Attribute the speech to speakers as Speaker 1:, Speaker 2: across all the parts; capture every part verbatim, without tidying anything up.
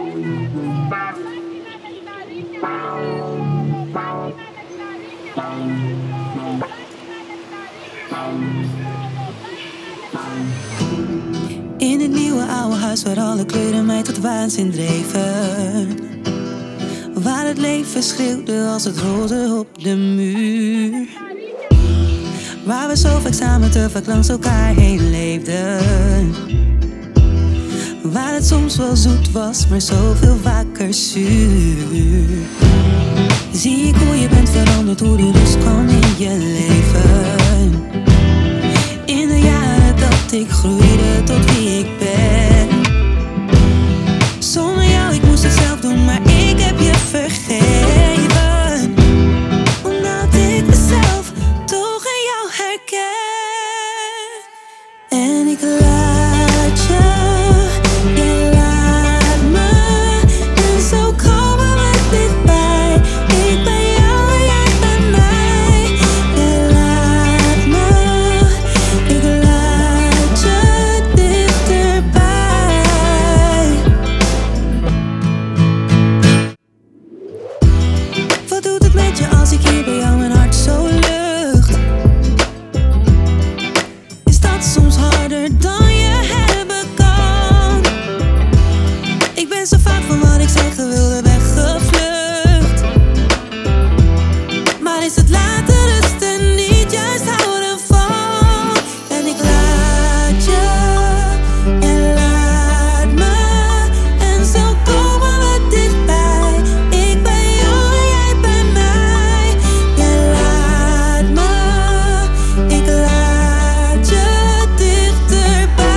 Speaker 1: In het nieuwe oude huis waar alle kleuren mij tot waanzin dreven, waar het leven schreeuwde als het rolde op de muur, waar we zo vaak samen te vaak langs elkaar heen leefden, waar het soms wel zoet was, maar zoveel vaker zuur. Zie ik hoe je bent veranderd, hoe de rust kwam in je leven, in de jaren dat ik groeide tot wie ik ben. Zonder jou, ik moest het zelf doen, maar ik heb je vergeven, omdat ik mezelf toch in jou herken. En ik laat je, je laat me, en zo komen we dichtbij. Ik ben jou en jij bent mij. Je laat me, ik laat je dichterbij. Wat doet het met je als ik hier bij jou mijn hart zo lucht? Is dat soms harder dan je hebben kan? Ik ben zo vaak van wat ik zeggen wilde weggevlucht, maar is het laten rusten niet juist houden van? En ik laat je, en laat me, en zo komen we dichtbij. Ik ben jou en jij bent mij. Je laat me, ik laat je dichterbij.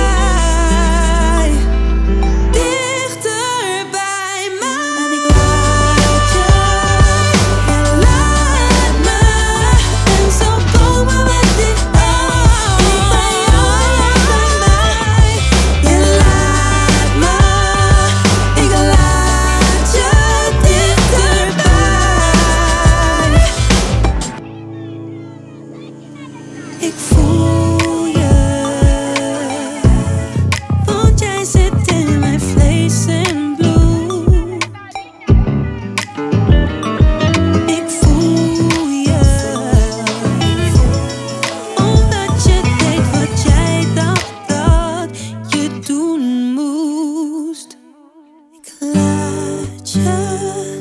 Speaker 1: Dichter bij mij. En ik laat je, je laat me, en zo komen we dichtbij. Ik ben jou en jij bent mij. Je laat me, ik laat je dichterbij. Ik voel je, want jij zit in mijn vlees en bloed. Ik voel je, omdat je deed wat jij dacht dat je doen moest. Ik laat je.